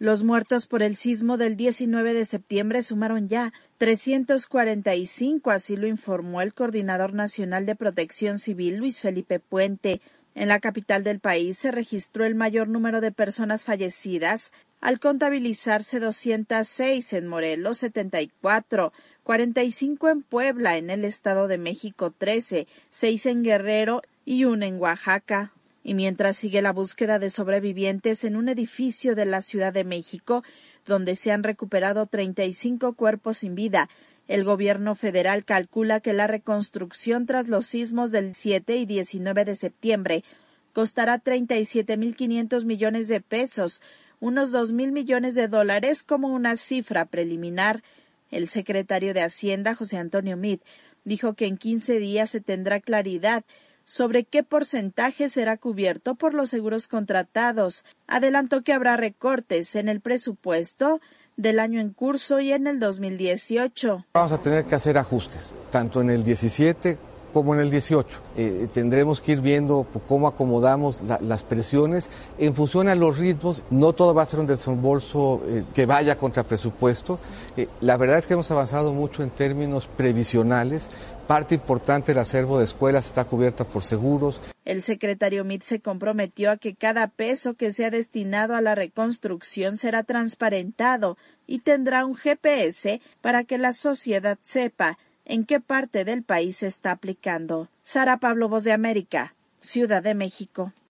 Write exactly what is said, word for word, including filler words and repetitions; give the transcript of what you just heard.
Los muertos por el sismo del diecinueve de septiembre sumaron ya trescientos cuarenta y cinco, así lo informó el Coordinador Nacional de Protección Civil, Luis Felipe Puente. En la capital del país se registró el mayor número de personas fallecidas, al contabilizarse doscientas seis, en Morelos setenta y cuatro, cuarenta y cinco en Puebla, en el Estado de México trece, seis en Guerrero y uno en Oaxaca. Y mientras sigue la búsqueda de sobrevivientes en un edificio de la Ciudad de México, donde se han recuperado treinta y cinco cuerpos sin vida, el gobierno federal calcula que la reconstrucción tras los sismos del siete y diecinueve de septiembre costará treinta y siete mil quinientos millones de pesos, unos dos mil millones de dólares como una cifra preliminar. El secretario de Hacienda, José Antonio Meade, dijo que en quince días se tendrá claridad sobre qué porcentaje será cubierto por los seguros contratados. Adelantó que habrá recortes en el presupuesto del año en curso y en el dos mil dieciocho. Vamos a tener que hacer ajustes, tanto en el diecisiete como en el dieciocho. Eh, tendremos que ir viendo cómo acomodamos la, las presiones en función a los ritmos. No todo va a ser un desembolso eh, que vaya contra presupuesto. Eh, la verdad es que hemos avanzado mucho en términos previsionales. Parte importante del acervo de escuelas está cubierta por seguros. El secretario Meade se comprometió a que cada peso que sea destinado a la reconstrucción será transparentado y tendrá un G P S para que la sociedad sepa en qué parte del país se está aplicando. Sara Pablo, Voz de América, Ciudad de México.